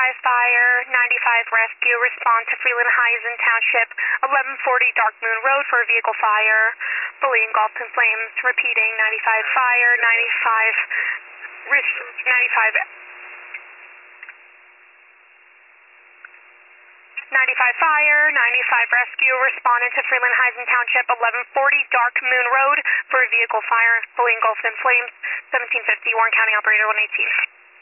fire, 95 rescue, respond to Freeland Heisen Township, 1140 Dark Moon Road for a vehicle fire, fully engulfed in flames, repeating, 95 fire, 95 fire, 95 rescue, responded to Freeland Heisen Township, 1140 Dark Moon Road for a vehicle fire, fully engulfed in flames, 1750 Warren County Operator 118.